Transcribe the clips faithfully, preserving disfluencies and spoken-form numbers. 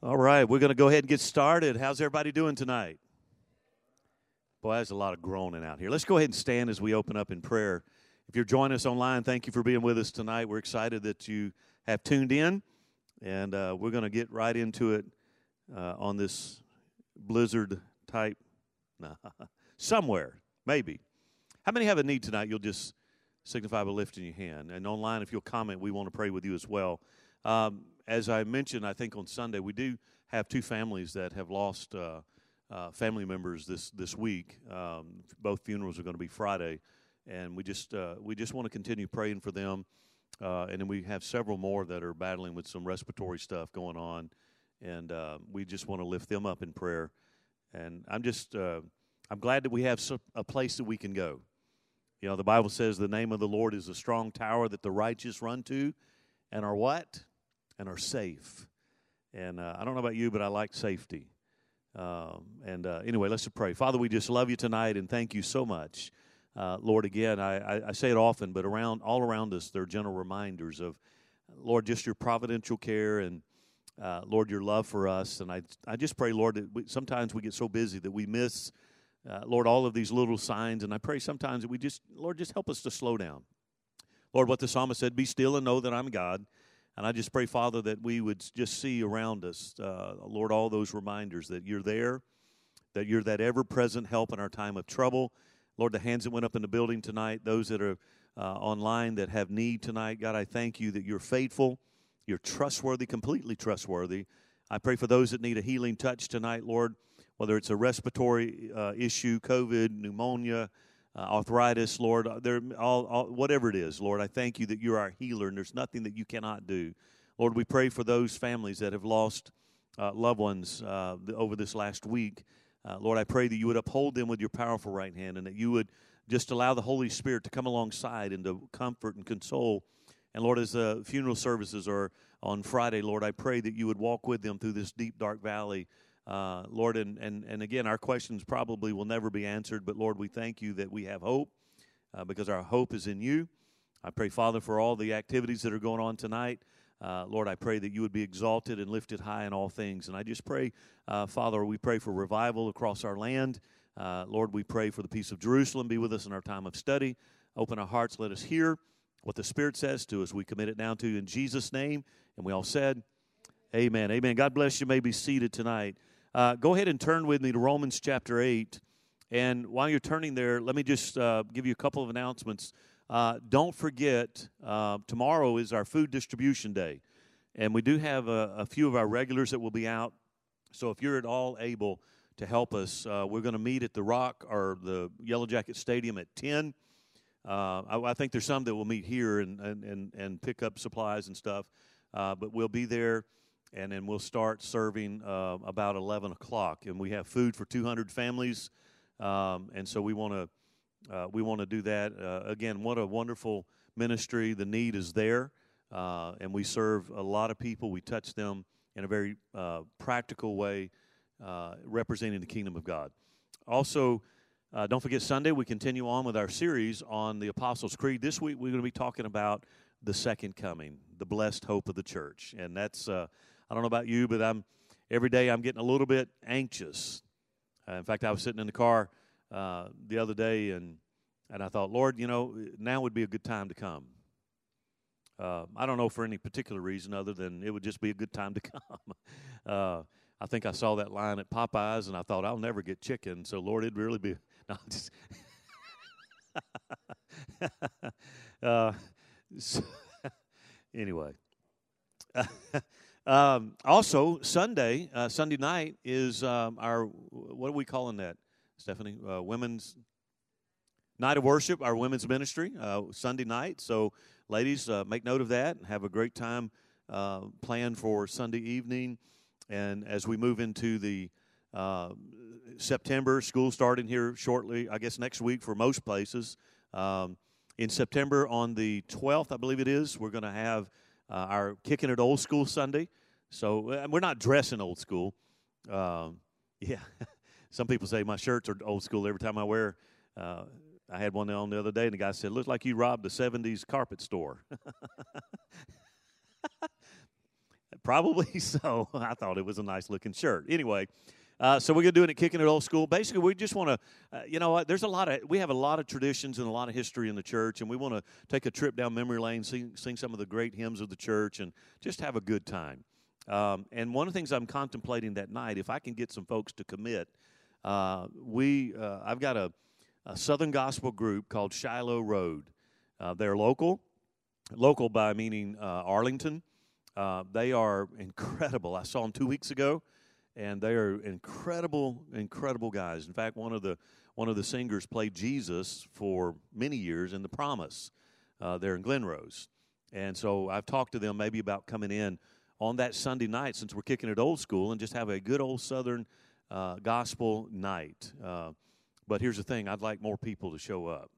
All right, we're going to go ahead and get started. How's everybody doing tonight? Boy, there's a lot of groaning out here. Let's go ahead and stand as we open up in prayer. If you're joining us online, thank you for being with us tonight. We're excited that you have tuned in, and uh, we're going to get right into it uh, on this blizzard type, nah, somewhere, maybe. How many have a need tonight? You'll just signify by lifting your hand. And online, if you'll comment, we want to pray with you as well. Um, as I mentioned, I think on Sunday, we do have two families that have lost uh, uh, family members this this week. Um, both funerals are going to be Friday, and we just uh, we just want to continue praying for them. Uh, and then we have several more that are battling with some respiratory stuff going on, and uh, we just want to lift them up in prayer. And I'm just uh, I'm glad that we have some, a place that we can go. You know, the Bible says the name of the Lord is a strong tower that the righteous run to, and are what? And are safe. And uh, I don't know about you, but I like safety. Um, and uh, anyway, let's pray. Father, we just love you tonight, and thank you so much. Uh, Lord, again, I, I, I say it often, but around all around us, there are gentle reminders of, Lord, just your providential care and, uh, Lord, your love for us. And I, I just pray, Lord, that we, sometimes we get so busy that we miss, uh, Lord, all of these little signs. And I pray sometimes that we just, Lord, just help us to slow down. Lord, what the psalmist said, be still and know that I'm God. And I just pray, Father, that we would just see around us, uh, Lord, all those reminders that you're there, that you're that ever-present help in our time of trouble. Lord, the hands that went up in the building tonight, those that are uh, online that have need tonight, God, I thank you that you're faithful, you're trustworthy, completely trustworthy. I pray for those that need a healing touch tonight, Lord, whether it's a respiratory uh, issue, COVID, pneumonia, Uh, arthritis, Lord, there, all, all, whatever it is, Lord, I thank you that you're our healer and there's nothing that you cannot do. Lord, we pray for those families that have lost uh, loved ones uh, over this last week. Uh, Lord, I pray that you would uphold them with your powerful right hand and that you would just allow the Holy Spirit to come alongside and to comfort and console. And, Lord, as the funeral services are on Friday, Lord, I pray that you would walk with them through this deep, dark valley. Uh, Lord, and, and, and again, our questions probably will never be answered, but Lord, we thank you that we have hope uh, because our hope is in you. I pray, Father, for all the activities that are going on tonight. Uh, Lord, I pray that you would be exalted and lifted high in all things. And I just pray, uh, Father, we pray for revival across our land. Uh, Lord, we pray for the peace of Jerusalem. Be with us in our time of study. Open our hearts. Let us hear what the Spirit says to us. We commit it down to you in Jesus' name. And we all said, amen. Amen. God bless you. You may be seated tonight. Uh, go ahead and turn with me to Romans chapter eight. And while you're turning there, let me just uh, give you a couple of announcements. Uh, don't forget, uh, tomorrow is our food distribution day. And we do have a, a few of our regulars that will be out. So if you're at all able to help us, uh, we're going to meet at the Rock or the Yellow Jacket Stadium at ten. Uh, I, I think there's some that will meet here and, and, and, and pick up supplies and stuff. Uh, but we'll be there. And then we'll start serving uh, about eleven o'clock, and we have food for two hundred families, um, and so we want to uh, we want to do that uh, again. What a wonderful ministry! The need is there, uh, and we serve a lot of people. We touch them in a very uh, practical way, uh, representing the kingdom of God. Also, uh, don't forget Sunday. We continue on with our series on the Apostles' Creed. This week we're going to be talking about the second coming, the blessed hope of the church, and that's. Uh, I don't know about you, but I'm every day I'm getting a little bit anxious. Uh, in fact, I was sitting in the car uh, the other day, and and I thought, Lord, you know, now would be a good time to come. Uh, I don't know for any particular reason other than it would just be a good time to come. uh, I think I saw that line at Popeyes, and I thought, I'll never get chicken, so Lord, it'd really be no. Just uh, so, anyway. Um, also, Sunday, uh, Sunday night is um, our, what are we calling that, Stephanie? Uh, women's night of worship, our women's ministry, uh, Sunday night. So, ladies, uh, make note of that and have a great time uh, planned for Sunday evening. And as we move into the uh, September, school starting here shortly, I guess next week for most places. Um, in September on the twelfth, I believe it is, we're going to have Uh, our Kicking It Old School Sunday. So uh, we're not dressing old school. Um, yeah. Some people say my shirts are old school every time I wear. Uh, I had one on the other day, and the guy said, looks like you robbed a seventies carpet store. Probably so. I thought it was a nice looking shirt. Anyway, uh, so we're going to do it at Kicking It Old School. Basically, we just want to, uh, you know what, there's a lot of, we have a lot of traditions and a lot of history in the church, and we want to take a trip down memory lane, sing, sing some of the great hymns of the church, and just have a good time. Um, and one of the things I'm contemplating that night, if I can get some folks to commit, uh, we, uh, I've got a, a Southern gospel group called Shiloh Road. Uh, they're local, local by meaning uh, Arlington. Uh, they are incredible. I saw them two weeks ago, and they are incredible, incredible guys. In fact, one of the one of the singers played Jesus for many years in The Promise uh, there in Glen Rose. And so I've talked to them maybe about coming in on that Sunday night, since we're kicking it old school, and just have a good old Southern uh, gospel night. Uh, but here's the thing. I'd like more people to show up.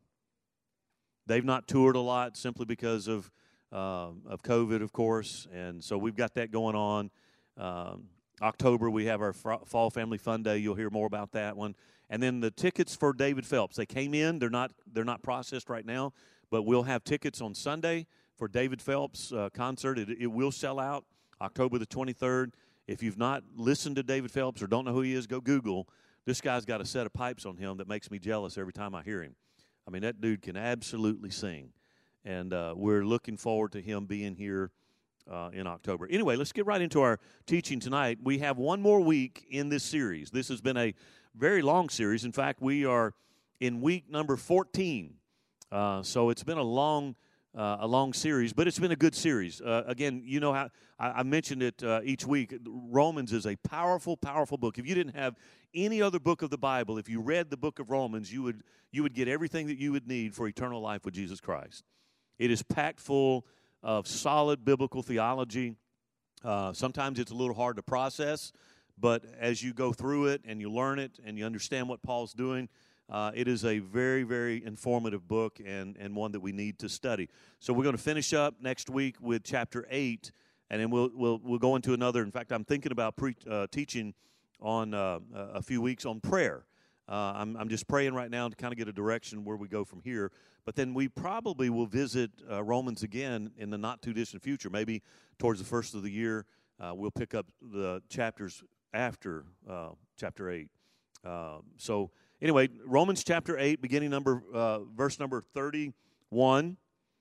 They've not toured a lot simply because of Uh, of COVID, of course, and so we've got that going on. Um, October, we have our fr- Fall Family Fun Day. You'll hear more about that one. And then the tickets for David Phelps, they came in. They're not they're not processed right now, but we'll have tickets on Sunday for David Phelps' uh, concert. It, it will sell out October the twenty-third. If you've not listened to David Phelps or don't know who he is, go Google. This guy's got a set of pipes on him that makes me jealous every time I hear him. I mean, that dude can absolutely sing. And uh, we're looking forward to him being here uh, in October. Anyway, let's get right into our teaching tonight. We have one more week in this series. This has been a very long series. In fact, we are in week number fourteen. Uh, so it's been a long uh, a long series, but it's been a good series. Uh, again, you know how I, I mentioned it uh, each week. Romans is a powerful, powerful book. If you didn't have any other book of the Bible, if you read the book of Romans, you would you would get everything that you would need for eternal life with Jesus Christ. It is packed full of solid biblical theology. Uh, sometimes it's a little hard to process, but as you go through it and you learn it and you understand what Paul's doing, uh, it is a very, very informative book and, and one that we need to study. So we're going to finish up next week with chapter eight, and then we'll we'll we'll go into another. In fact, I'm thinking about pre, uh, teaching on uh, a few weeks on prayer. Uh, I'm, I'm just praying right now to kind of get a direction where we go from here. But then we probably will visit uh, Romans again in the not-too-distant future. Maybe towards the first of the year, uh, we'll pick up the chapters after uh, chapter eight. Uh, so anyway, Romans chapter eight, beginning number uh, verse number thirty-one.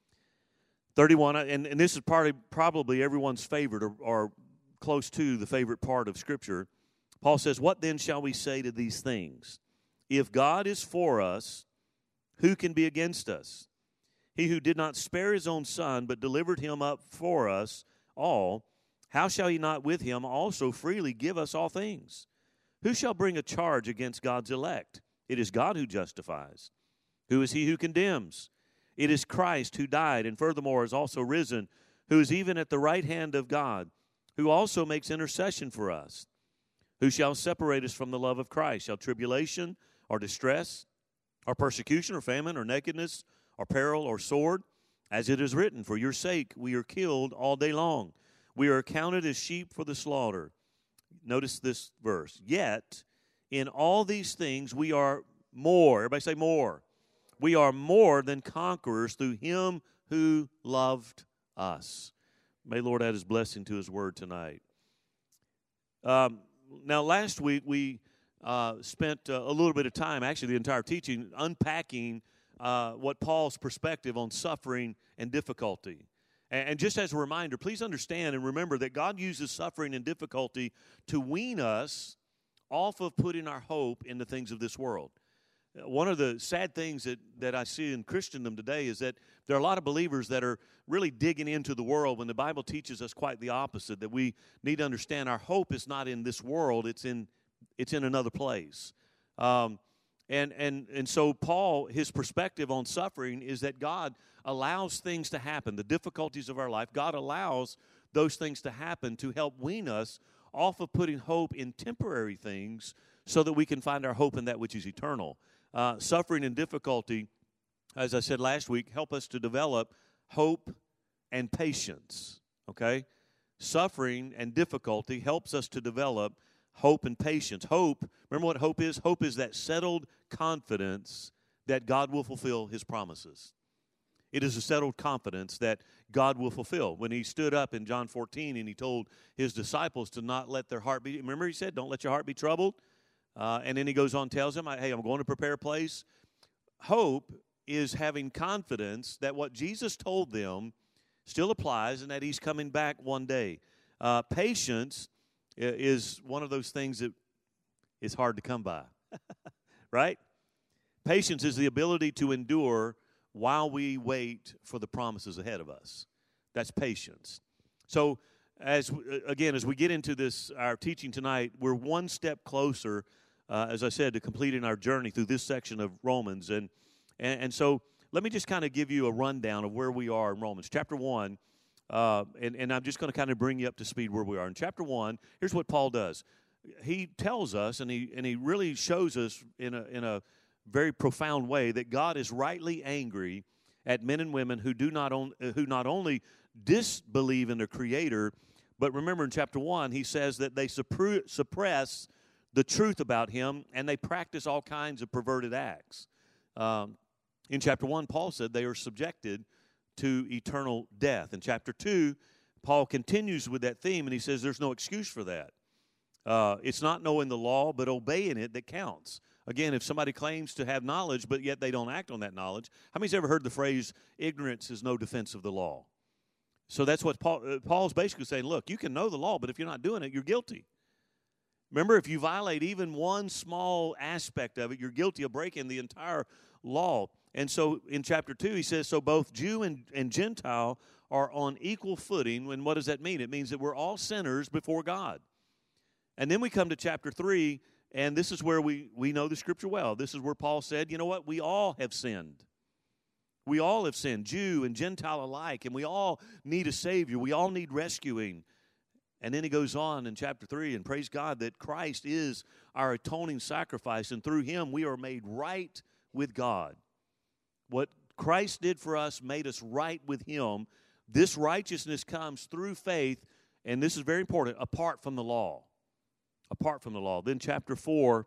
thirty-one, and, and this is probably, probably everyone's favorite or, or close to the favorite part of Scripture. Paul says, "What then shall we say to these things? If God is for us, who can be against us? He who did not spare his own son, but delivered him up for us all, how shall he not with him also freely give us all things? Who shall bring a charge against God's elect? It is God who justifies. Who is he who condemns? It is Christ who died, and furthermore is also risen, who is even at the right hand of God, who also makes intercession for us. Who shall separate us from the love of Christ? Shall tribulation or distress, or persecution, or famine, or nakedness, or peril, or sword? As it is written, for your sake we are killed all day long. We are accounted as sheep for the slaughter." Notice this verse. "Yet in all these things we are more." Everybody say more. "We are more than conquerors through him who loved us." May the Lord add his blessing to his word tonight. Um, now, last week we Uh, spent uh, a little bit of time, actually the entire teaching, unpacking uh, what Paul's perspective on suffering and difficulty. And, and just as a reminder, please understand and remember that God uses suffering and difficulty to wean us off of putting our hope in the things of this world. One of the sad things that, that I see in Christendom today is that there are a lot of believers that are really digging into the world when the Bible teaches us quite the opposite, that we need to understand our hope is not in this world, it's in It's in another place. Um, and, and, and so Paul, his perspective on suffering is that God allows things to happen, the difficulties of our life. God allows those things to happen to help wean us off of putting hope in temporary things so that we can find our hope in that which is eternal. Uh, suffering and difficulty, as I said last week, help us to develop hope and patience, okay? Suffering and difficulty helps us to develop hope and patience. Hope, remember what hope is? Hope is that settled confidence that God will fulfill his promises. It is a settled confidence that God will fulfill. When he stood up in John fourteen and he told his disciples to not let their heart be, remember he said, don't let your heart be troubled. Uh, and then he goes on and tells them, hey, I'm going to prepare a place. Hope is having confidence that what Jesus told them still applies and that he's coming back one day. Uh, patience is one of those things that is hard to come by, right? Patience is the ability to endure while we wait for the promises ahead of us. That's patience. So, as again, as we get into this, our teaching tonight, we're one step closer, uh, as I said, to completing our journey through this section of Romans. And, and, and so let me just kind of give you a rundown of where we are in Romans. Chapter one, uh, and, and I'm just going to kind of bring you up to speed where we are. In chapter one, here's what Paul does. He tells us, and he and he really shows us in a in a very profound way that God is rightly angry at men and women who do not on, who not only disbelieve in their Creator, but remember in chapter one, he says that they suppre- suppress the truth about Him and they practice all kinds of perverted acts. Um, in chapter one, Paul said they are subjected to eternal death. In chapter two, Paul continues with that theme and he says there's no excuse for that. Uh, it's not knowing the law, but obeying it that counts. Again, if somebody claims to have knowledge, but yet they don't act on that knowledge, how many's ever heard the phrase, ignorance is no defense of the law? So that's what Paul, uh, Paul's basically saying, look, you can know the law, but if you're not doing it, you're guilty. Remember, if you violate even one small aspect of it, you're guilty of breaking the entire law. And so in chapter two, he says, so both Jew and, and Gentile are on equal footing. And what does that mean? It means that we're all sinners before God. And then we come to chapter three, and this is where we, we know the Scripture well. This is where Paul said, you know what? We all have sinned. We all have sinned, Jew and Gentile alike, and we all need a Savior. We all need rescuing. And then he goes on in chapter three, and praise God that Christ is our atoning sacrifice, and through Him we are made right with God. What Christ did for us made us right with Him. This righteousness comes through faith, and this is very important, apart from the law. Apart from the law. Then chapter four,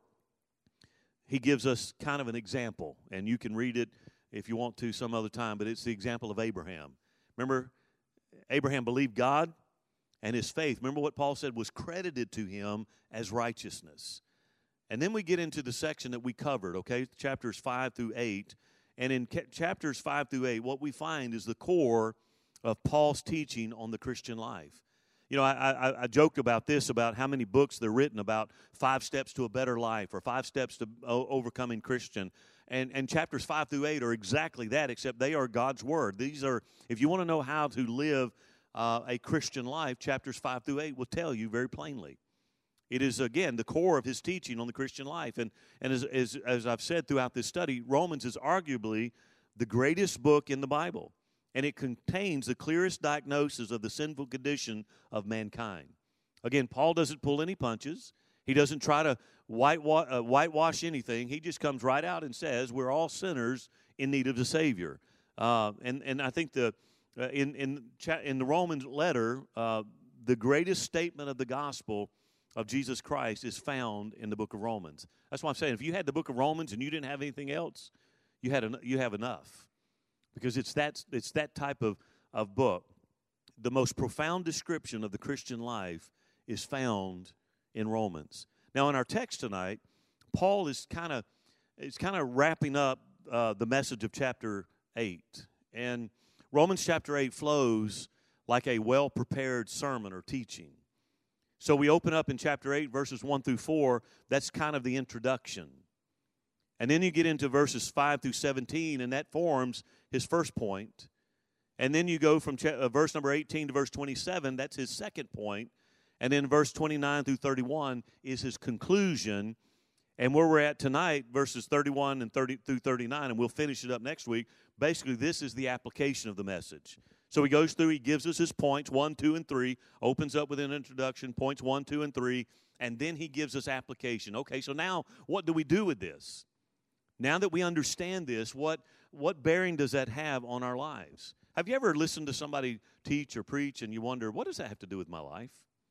he gives us kind of an example, and you can read it if you want to some other time, but it's the example of Abraham. Remember, Abraham believed God, and his faith, remember what Paul said, was credited to him as righteousness. And then we get into the section that we covered, okay, chapters five through eight. And in ca- chapters five through eight, what we find is the core of Paul's teaching on the Christian life. You know, I, I, I joked about this, about how many books they're written about five steps to a better life or five steps to o- overcoming Christian. And, and chapters five through eight are exactly that, except they are God's Word. These are, if you want to know how to live uh, a Christian life, chapters five through eight will tell you very plainly. It is, again, the core of his teaching on the Christian life. And, and as, as, as I've said throughout this study, Romans is arguably the greatest book in the Bible. And it contains the clearest diagnosis of the sinful condition of mankind. Again, Paul doesn't pull any punches. He doesn't try to whitewash, uh, whitewash anything. He just comes right out and says we're all sinners in need of a Savior. Uh, and, and I think the uh, in, in, cha- in the Romans letter, uh, the greatest statement of the gospel of Jesus Christ is found in the book of Romans. That's why I'm saying if you had the book of Romans and you didn't have anything else, you had en- you have enough. Because it's that, it's that type of, of book. The most profound description of the Christian life is found in Romans. Now, in our text tonight, Paul is kind of is kind of wrapping up uh, the message of chapter eight. And Romans chapter eight flows like a well-prepared sermon or teaching. So we open up in chapter eight, verses one through four. That's kind of the introduction. And then you get into verses five through seventeen, and that forms his first point. And then you go from cha- uh, verse number eighteen to verse twenty-seven. That's his second point. And then verse twenty-nine through thirty-one is his conclusion. And where we're at tonight, verses thirty-one and thirty through thirty-nine, and we'll finish it up next week. Basically, this is the application of the message. So he goes through, he gives us his points, one, two, and three, opens up with an introduction, points one, two, and three, and then he gives us application. Okay, so now what do we do with this? Now that we understand this, what, what bearing does that have on our lives? Have you ever listened to somebody teach or preach and you wonder, what does that have to do with my life?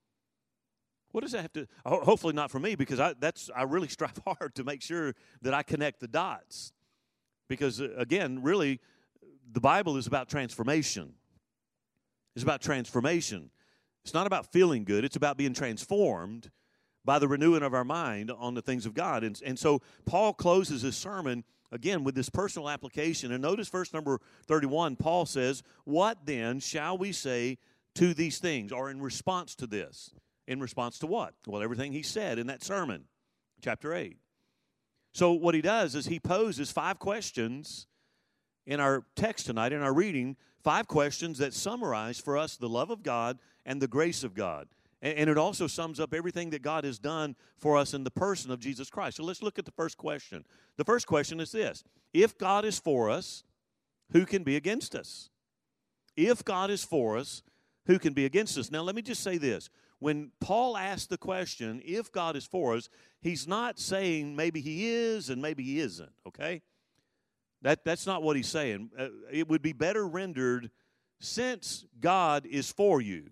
What does that have to, hopefully not for me, because I, that's, I really strive hard to make sure that I connect the dots. Because, again, really, the Bible is about transformation. It's about transformation. It's not about feeling good. It's about being transformed by the renewing of our mind on the things of God. And, and so Paul closes his sermon, again, with this personal application. And notice verse number thirty-one, Paul says, "What then shall we say to these things?" Or in response to this. In response to what? Well, everything he said in that sermon, chapter eight. So what he does is he poses five questions in our text tonight, in our reading, five questions that summarize for us the love of God and the grace of God. And, and it also sums up everything that God has done for us in the person of Jesus Christ. So let's look at the first question. The first question is this: if God is for us, who can be against us? If God is for us, who can be against us? Now, let me just say this. When Paul asks the question, if God is for us, he's not saying maybe he is and maybe he isn't, okay? That, that's not what he's saying. Uh, it would be better rendered, since God is for you,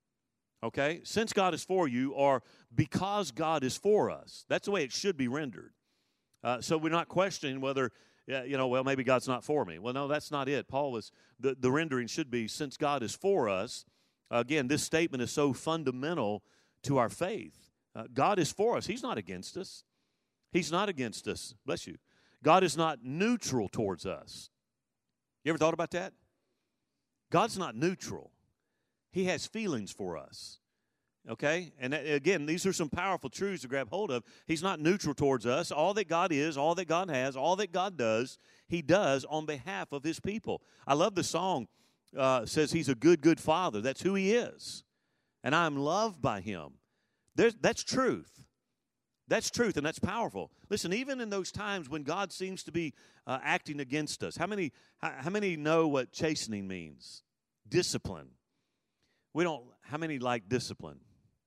okay? Since God is for you, or because God is for us. That's the way it should be rendered. Uh, so we're not questioning whether, uh, you know, well, maybe God's not for me. Well, no, that's not it. Paul was, the, the rendering should be, since God is for us. Again, this statement is so fundamental to our faith. Uh, God is for us. He's not against us. He's not against us. Bless you. God is not neutral towards us. You ever thought about that? God's not neutral. He has feelings for us. Okay? And again, these are some powerful truths to grab hold of. He's not neutral towards us. All that God is, all that God has, all that God does, he does on behalf of his people. I love the song. Uh, says he's a good, good father. That's who he is. And I'm loved by him. There's, that's truth. That's truth, and that's powerful. Listen, even in those times when God seems to be uh, acting against us, how many, how, how many know what chastening means? Discipline. We don't, how many like discipline?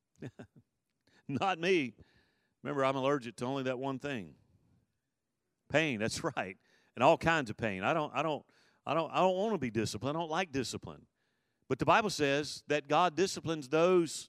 Not me. Remember, I'm allergic to only that one thing. Pain, that's right. And all kinds of pain. I don't, I don't, I don't, I don't want to be disciplined. I don't like discipline. But the Bible says that God disciplines those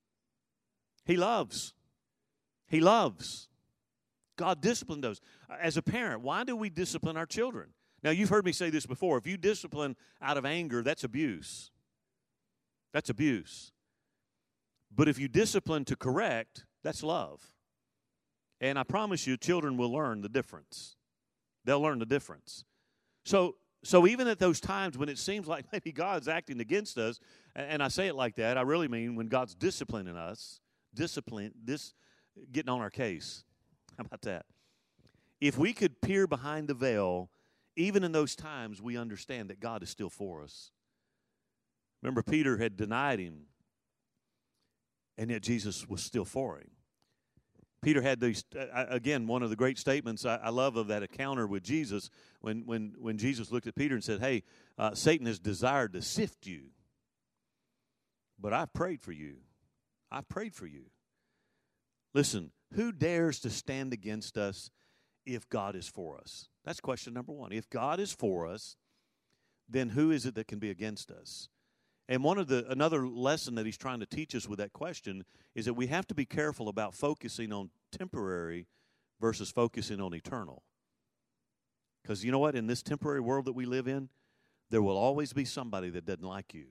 he loves. He loves. God disciplined those. As a parent, why do we discipline our children? Now, you've heard me say this before. If you discipline out of anger, that's abuse. That's abuse. But if you discipline to correct, that's love. And I promise you, children will learn the difference. They'll learn the difference. So, So even at those times when it seems like maybe God's acting against us, and I say it like that, I really mean when God's disciplining us, discipline, this getting on our case. How about that? If we could peer behind the veil, even in those times, we understand that God is still for us. Remember, Peter had denied him, and yet Jesus was still for him. Peter had these, uh, again, one of the great statements I, I love of that encounter with Jesus, when when when Jesus looked at Peter and said, hey, uh, Satan has desired to sift you, but I've prayed for you. I've prayed for you. Listen, who dares to stand against us if God is for us? That's question number one. If God is for us, then who is it that can be against us? And one of the another lesson that he's trying to teach us with that question is that we have to be careful about focusing on temporary versus focusing on eternal. Because you know what? In this temporary world that we live in, there will always be somebody that doesn't like you.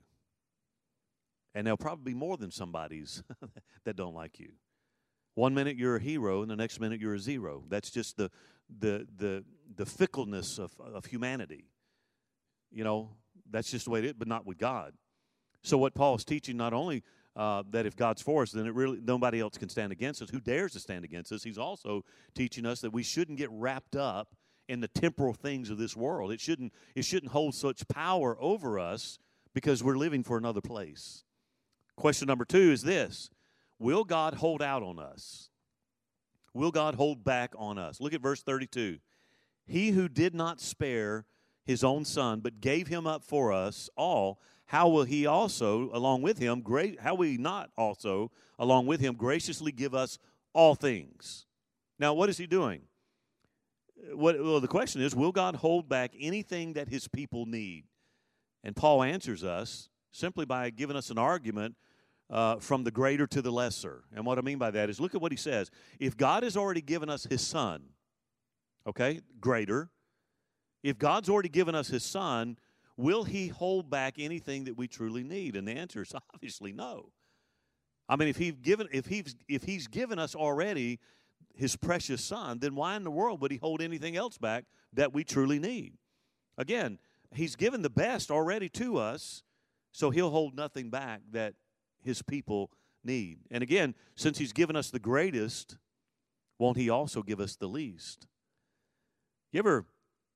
And there'll probably be more than somebody's that don't like you. One minute you're a hero, and the next minute you're a zero. That's just the the the the fickleness of, of humanity. You know, that's just the way it is, but not with God. So what Paul is teaching, not only uh, that if God's for us, then it really nobody else can stand against us. Who dares to stand against us? He's also teaching us that we shouldn't get wrapped up in the temporal things of this world. It shouldn't it shouldn't hold such power over us because we're living for another place. Question number two is this: will God hold out on us? Will God hold back on us? Look at verse thirty-two. He who did not spare his own son, but gave him up for us all, how will he also, along with him, great? How will he not also, along with him, graciously give us all things? Now, what is he doing? What, well, the question is, will God hold back anything that his people need? And Paul answers us simply by giving us an argument uh, from the greater to the lesser. And what I mean by that is, look at what he says. If God has already given us his son, okay, greater, if God's already given us his son, will he hold back anything that we truly need? And the answer is obviously no. I mean, if he's given, if he's, if he's given us already his precious son, then why in the world would he hold anything else back that we truly need? Again, he's given the best already to us, so he'll hold nothing back that his people need. And again, since he's given us the greatest, won't he also give us the least? You ever,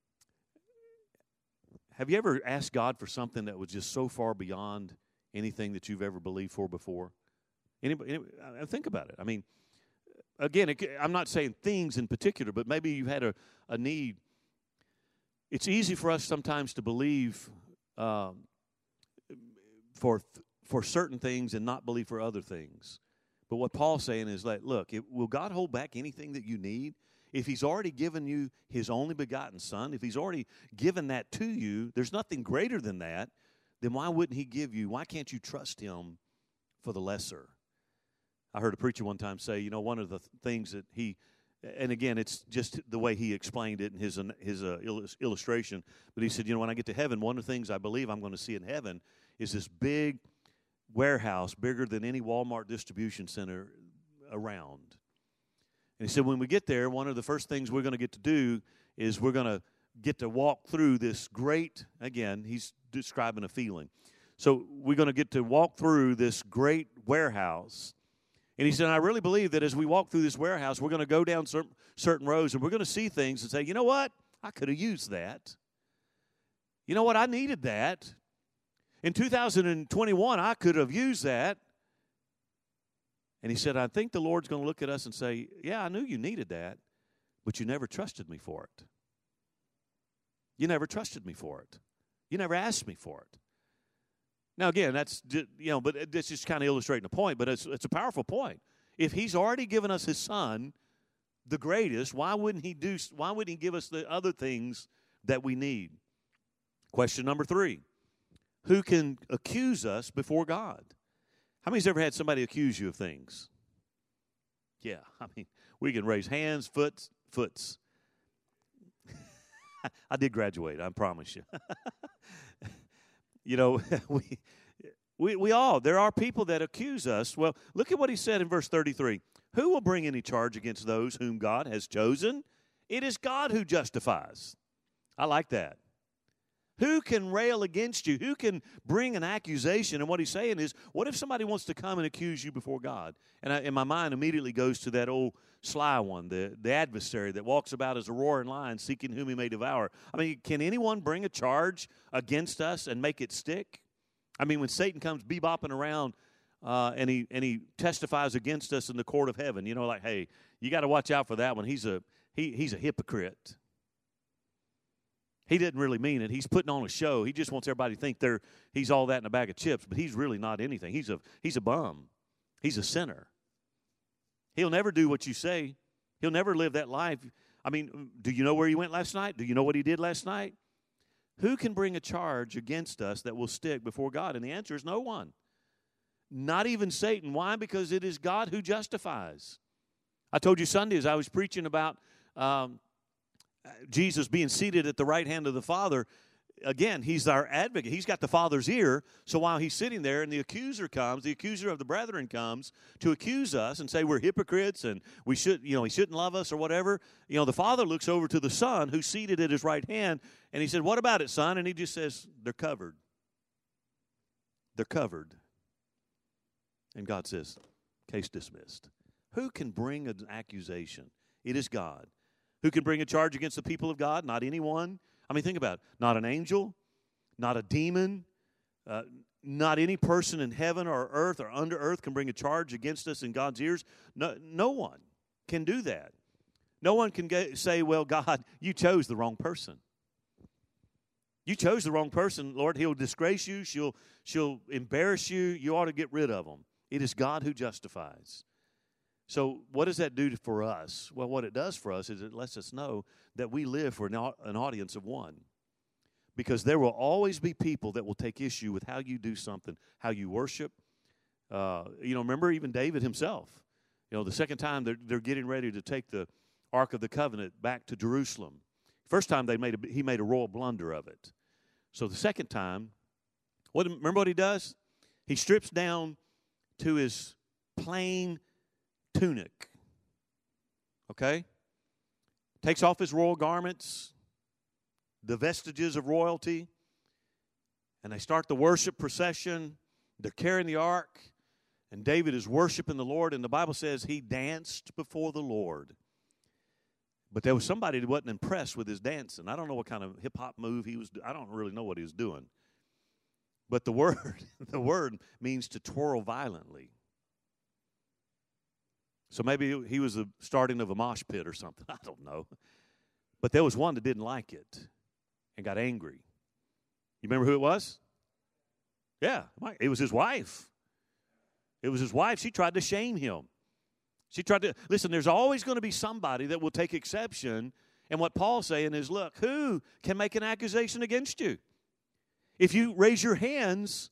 have you ever asked God for something that was just so far beyond anything that you've ever believed for before? Anybody, anybody think about it. I mean, again, it, I'm not saying things in particular, but maybe you had a, a need. It's easy for us sometimes to believe um, for for certain things and not believe for other things. But what Paul's saying is that, look, it, will God hold back anything that you need? If he's already given you his only begotten son, if he's already given that to you, there's nothing greater than that, then why wouldn't he give you, why can't you trust him for the lesser? I heard a preacher one time say, you know, one of the th- things that he, and again, it's just the way he explained it in his, his uh, illustration, but he said, you know, when I get to heaven, one of the things I believe I'm going to see in heaven is this big warehouse, bigger than any Walmart distribution center around. And he said, when we get there, one of the first things we're going to get to do is we're going to get to walk through this great, again, he's describing a feeling. So we're going to get to walk through this great warehouse. And he said, I really believe that as we walk through this warehouse, we're going to go down certain, certain rows and we're going to see things and say, you know what? I could have used that. You know what? I needed that. In two thousand twenty-one, I could have used that. And he said, I think the Lord's going to look at us and say, yeah, I knew you needed that, but you never trusted me for it. You never trusted me for it. You never asked me for it. Now, again, that's, you know, but that's just kind of illustrating the point, but it's, it's a powerful point. If he's already given us his son, the greatest, why wouldn't he do, why wouldn't he give us the other things that we need? Question number three, who can accuse us before God? How many's ever had somebody accuse you of things? Yeah, I mean, we can raise hands, foots, foots. I did graduate, I promise you. You know, we, we we all, there are people that accuse us. Well, look at what he said in verse thirty-three. Who will bring any charge against those whom God has chosen? It is God who justifies. I like that. Who can rail against you? Who can bring an accusation? And what he's saying is, what if somebody wants to come and accuse you before God? And, I, and my mind immediately goes to that old sly one, the, the adversary that walks about as a roaring lion seeking whom he may devour. I mean, can anyone bring a charge against us and make it stick? I mean, when Satan comes bebopping around uh, and he and he testifies against us in the court of heaven, you know, like, hey, you got to watch out for that one. He's a he he's a hypocrite. He didn't really mean it. He's putting on a show. He just wants everybody to think they're he's all that in a bag of chips, but he's really not anything. He's a he's a bum. He's a sinner. He'll never do what you say. He'll never live that life. I mean, do you know where he went last night? Do you know what he did last night? Who can bring a charge against us that will stick before God? And the answer is no one. Not even Satan. Why? Because it is God who justifies. I told you Sunday as I was preaching about um, Jesus being seated at the right hand of the Father. Again, he's our advocate. He's got the Father's ear. So while he's sitting there and the accuser comes, the accuser of the brethren comes to accuse us and say we're hypocrites and we should, you know, he shouldn't love us or whatever. You know, the Father looks over to the Son who's seated at his right hand and he said, what about it, Son? And he just says, they're covered. They're covered. And God says, case dismissed. Who can bring an accusation? It is God. Who can bring a charge against the people of God? Not anyone. I mean, think about it. Not an angel, not a demon, uh, not any person in heaven or earth or under earth can bring a charge against us in God's ears. No, no one can do that. No one can get, say, well, God, you chose the wrong person. You chose the wrong person, Lord. He'll disgrace you. She'll, she'll embarrass you. You ought to get rid of them. It is God who justifies. So what does that do for us? Well, what it does for us is it lets us know that we live for an audience of one. Because there will always be people that will take issue with how you do something, how you worship. Uh, you know, remember even David himself. You know, the second time they're, they're getting ready to take the Ark of the Covenant back to Jerusalem. First time they made a, he made a royal blunder of it. So the second time, what, remember what he does? He strips down to his plain tunic. Okay? Takes off his royal garments, the vestiges of royalty, and they start the worship procession. They're carrying the ark, and David is worshiping the Lord, and the Bible says he danced before the Lord. But there was somebody that wasn't impressed with his dancing. I don't know what kind of hip-hop move he was doing. I don't really know what he was doing. But the word, the word means to twirl violently. So maybe he was the starting of a mosh pit or something. I don't know. But there was one that didn't like it and got angry. You remember who it was? Yeah, it was his wife. It was his wife. She tried to shame him. She tried to, listen, there's always going to be somebody that will take exception. And what Paul's saying is, look, who can make an accusation against you? If you raise your hands,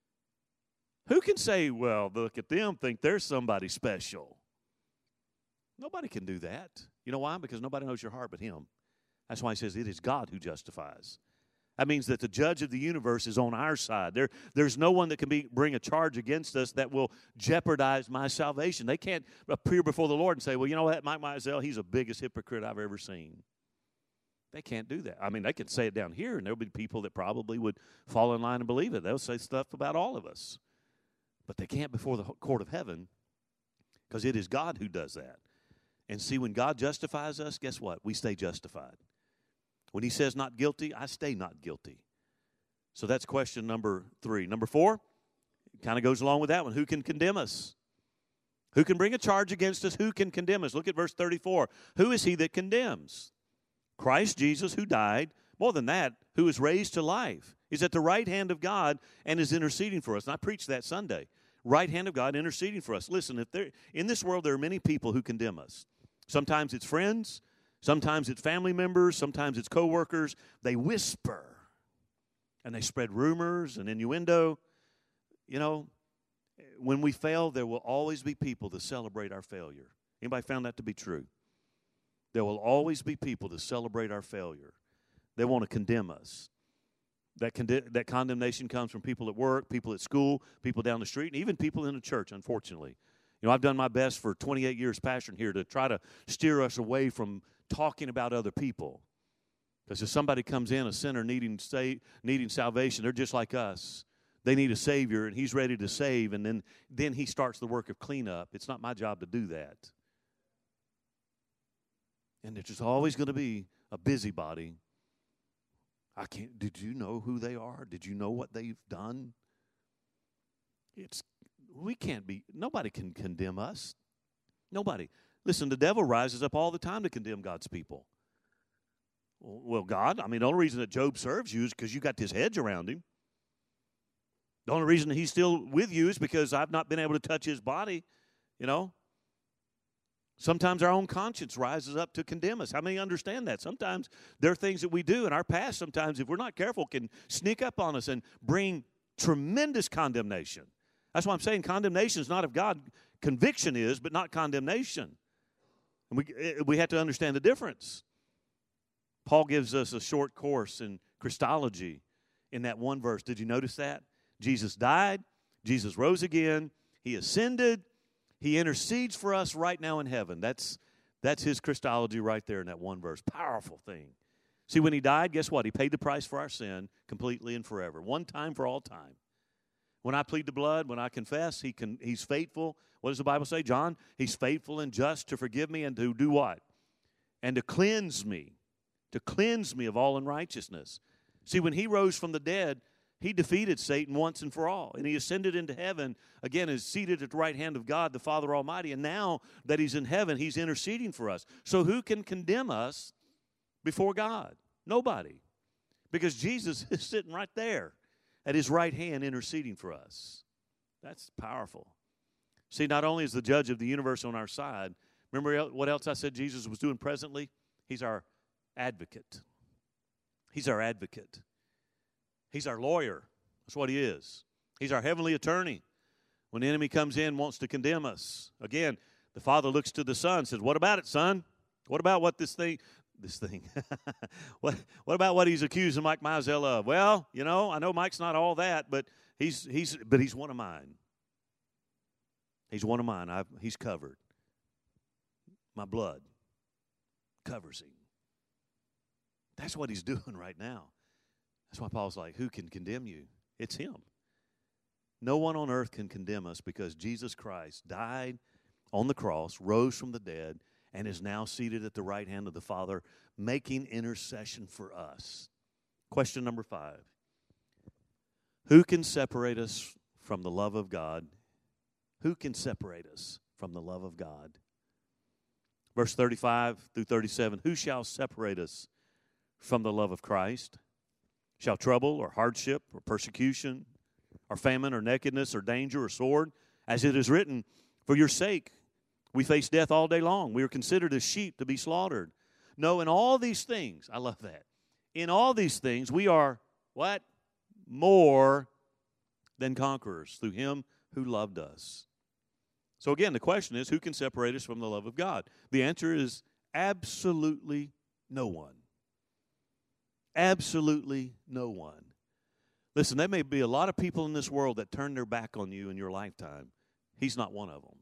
who can say, well, look at them, think they're somebody special? Nobody can do that. You know why? Because nobody knows your heart but him. That's why he says it is God who justifies. That means that the judge of the universe is on our side. There, there's no one that can be, bring a charge against us that will jeopardize my salvation. They can't appear before the Lord and say, well, you know what, Mike Mizell, he's the biggest hypocrite I've ever seen. They can't do that. I mean, they can say it down here, and there'll be people that probably would fall in line and believe it. They'll say stuff about all of us. But they can't before the court of heaven, because it is God who does that. And see, when God justifies us, guess what? We stay justified. When he says not guilty, I stay not guilty. So that's question number three. Number four, kind of goes along with that one. Who can condemn us? Who can bring a charge against us? Who can condemn us? Look at verse thirty-four. Who is he that condemns? Christ Jesus, who died. More than that, who is raised to life. Is at the right hand of God and is interceding for us. And I preached that Sunday. Right hand of God interceding for us. Listen, if there in this world there are many people who condemn us. Sometimes it's friends. Sometimes it's family members. Sometimes it's coworkers. They whisper. And they spread rumors and innuendo. You know, when we fail, there will always be people to celebrate our failure. Anybody found that to be true? There will always be people to celebrate our failure. They want to condemn us. That, con- that condemnation comes from people at work, people at school, people down the street, and even people in the church, unfortunately. You know, I've done my best for twenty-eight years pastoring here to try to steer us away from talking about other people. Because if somebody comes in, a sinner needing sa- needing salvation, they're just like us. They need a Savior, and he's ready to save, and then, then he starts the work of cleanup. It's not my job to do that. And there's just always going to be a busybody. I can't, did you know who they are? Did you know what they've done? It's, we can't be, nobody can condemn us. Nobody. Listen, the devil rises up all the time to condemn God's people. Well, God, I mean, the only reason that Job serves you is because you got this hedge around him. The only reason he's still with you is because I've not been able to touch his body, you know. Sometimes our own conscience rises up to condemn us. How many understand that? Sometimes there are things that we do in our past, sometimes if we're not careful, can sneak up on us and bring tremendous condemnation. That's why I'm saying condemnation is not of God. Conviction is, but not condemnation. And we, we have to understand the difference. Paul gives us a short course in Christology in that one verse. Did you notice that? Jesus died. Jesus rose again. He ascended. He intercedes for us right now in heaven. That's, that's his Christology right there in that one verse. Powerful thing. See, when he died, guess what? He paid the price for our sin completely and forever. One time for all time. When I plead the blood, when I confess, he can, he's faithful. What does the Bible say, John? He's faithful and just to forgive me and to do what? And to cleanse me. To cleanse me of all unrighteousness. See, when he rose from the dead, he defeated Satan once and for all. And he ascended into heaven, again, is seated at the right hand of God, the Father Almighty. And now that he's in heaven, he's interceding for us. So who can condemn us before God? Nobody. Because Jesus is sitting right there at his right hand interceding for us. That's powerful. See, not only is the judge of the universe on our side, remember what else I said Jesus was doing presently? He's our advocate. He's our advocate. He's our lawyer. That's what he is. He's our heavenly attorney. When the enemy comes in and wants to condemn us, again, the Father looks to the Son and says, what about it, son? What about what this thing, this thing. what what about what he's accusing Mike Mizell of? Well, you know, I know Mike's not all that, but he's he's but he's one of mine. He's one of mine. I've, he's covered. My blood covers him. That's what he's doing right now. That's why Paul's like, who can condemn you? It's him. No one on earth can condemn us because Jesus Christ died on the cross, rose from the dead, and is now seated at the right hand of the Father, making intercession for us. Question number five. Who can separate us from the love of God? Who can separate us from the love of God? Verse thirty-five through thirty-seven. Who shall separate us from the love of Christ? Shall trouble or hardship or persecution or famine or nakedness or danger or sword? As it is written, for your sake we face death all day long. We are considered as sheep to be slaughtered. No, in all these things, I love that. In all these things we are, what? More than conquerors through him who loved us. So again, the question is, who can separate us from the love of God? The answer is absolutely no one. Absolutely no one. Listen, there may be a lot of people in this world that turn their back on you in your lifetime. He's not one of them.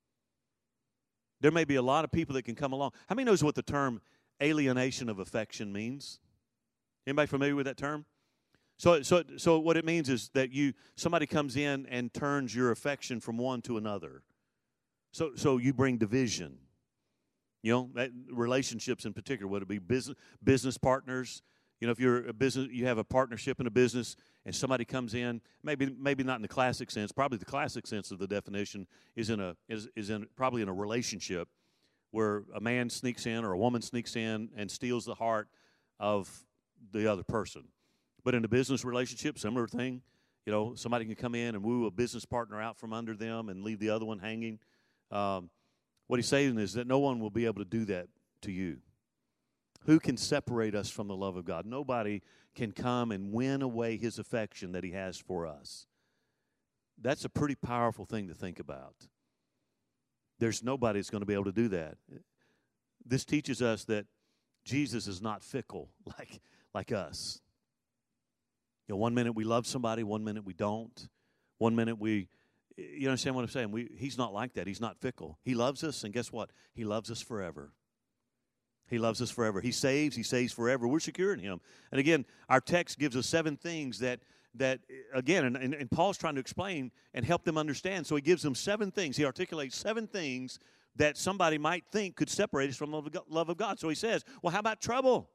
There may be a lot of people that can come along. How many knows what the term alienation of affection means? Anybody familiar with that term? So, so, so what it means is that you somebody comes in and turns your affection from one to another. So, so you bring division. You know, that, relationships in particular, whether it be business business partners. You know, if you're a business, you have a partnership in a business, and somebody comes in, maybe maybe not in the classic sense. Probably the classic sense of the definition is in a is is in probably in a relationship where a man sneaks in or a woman sneaks in and steals the heart of the other person. But in a business relationship, similar thing. You know, somebody can come in and woo a business partner out from under them and leave the other one hanging. Um, what he's saying is that no one will be able to do that to you. Who can separate us from the love of God? Nobody can come and win away his affection that he has for us. That's a pretty powerful thing to think about. There's nobody that's going to be able to do that. This teaches us that Jesus is not fickle like, like us. You know, one minute we love somebody, one minute we don't. One minute we, you understand what I'm saying? We, he's not like that. He's not fickle. He loves us, and guess what? He loves us forever. He loves us forever. He saves. He saves forever. We're secure in him. And again, our text gives us seven things that, that again, and, and, and Paul's trying to explain and help them understand. So he gives them seven things. He articulates seven things that somebody might think could separate us from the love of God. So he says, well, how about trouble?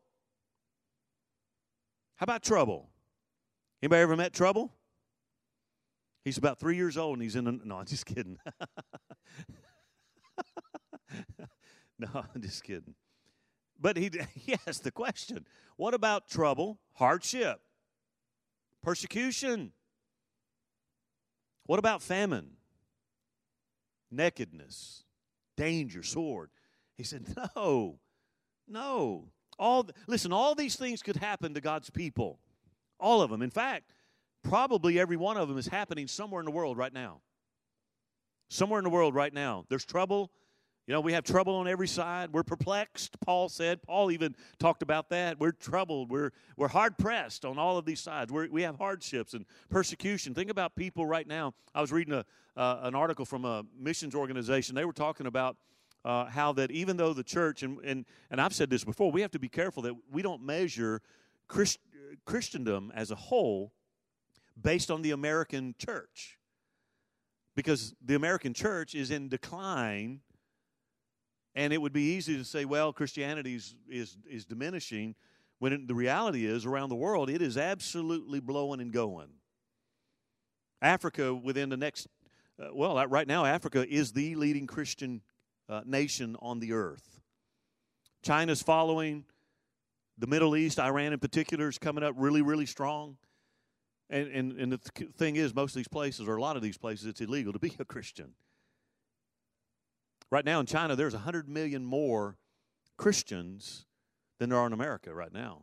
How about trouble? Anybody ever met trouble? He's about three years old, and he's in a, no, I'm just kidding. No, I'm just kidding. But he, he asked the question, what about trouble, hardship, persecution? What about famine, nakedness, danger, sword? He said, no, no. All Listen, all these things could happen to God's people, all of them. In fact, probably every one of them is happening somewhere in the world right now. Somewhere in the world right now. There's trouble. You know, we have trouble on every side. We're perplexed, Paul said. Paul even talked about that. We're troubled. We're we're hard-pressed on all of these sides. We're, we have hardships and persecution. Think about people right now. I was reading a uh, an article from a missions organization. They were talking about uh, how that even though the church, and, and, and I've said this before, we have to be careful that we don't measure Christ, Christendom as a whole based on the American church. Because the American church is in decline. And it would be easy to say, well, Christianity is, is, is diminishing, when it, the reality is, around the world, it is absolutely blowing and going. Africa, within the next, uh, well, right now, Africa is the leading Christian uh, nation on the earth. China's following. The Middle East, Iran in particular, is coming up really, really strong. And, and, and the th- thing is, most of these places, or a lot of these places, it's illegal to be a Christian. Right now in China, there's one hundred million more Christians than there are in America right now.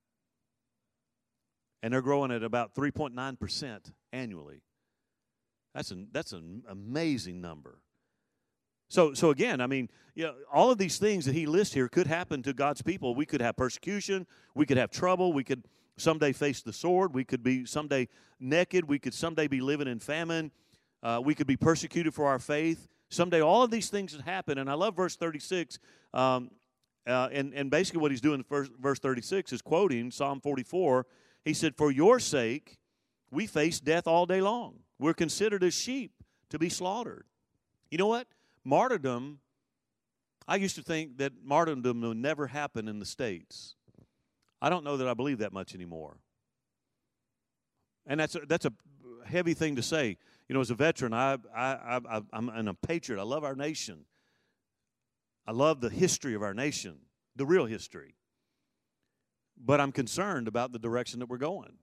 And they're growing at about three point nine percent annually. That's an, that's an amazing number. So, so again, I mean, you know, all of these things that he lists here could happen to God's people. We could have persecution. We could have trouble. We could someday face the sword. We could be someday naked. We could someday be living in famine. Uh, we could be persecuted for our faith. Someday all of these things would happen. And I love verse thirty-six. Um, uh, and, and basically what he's doing in verse, verse thirty-six is quoting Psalm forty-four. He said, for your sake, we face death all day long. We're considered as sheep to be slaughtered. You know what? Martyrdom, I used to think that martyrdom would never happen in the States. I don't know that I believe that much anymore. And that's a, that's a heavy thing to say. You know, as a veteran, I, I, I, I'm, I'm a patriot. I love our nation. I love the history of our nation, the real history. But I'm concerned about the direction that we're going.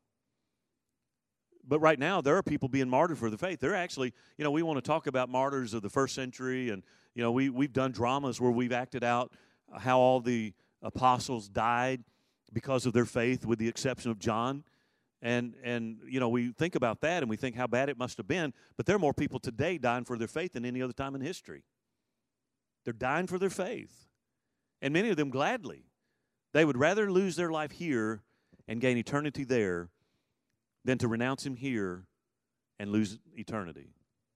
But right now, there are people being martyred for the faith. They're actually, you know, we want to talk about martyrs of the first century. And, you know, we, we've done dramas where we've acted out how all the apostles died because of their faith, with the exception of John. And, and you know, we think about that and we think how bad it must have been. But there are more people today dying for their faith than any other time in history. They're dying for their faith. And many of them gladly. They would rather lose their life here and gain eternity there than to renounce him here and lose eternity.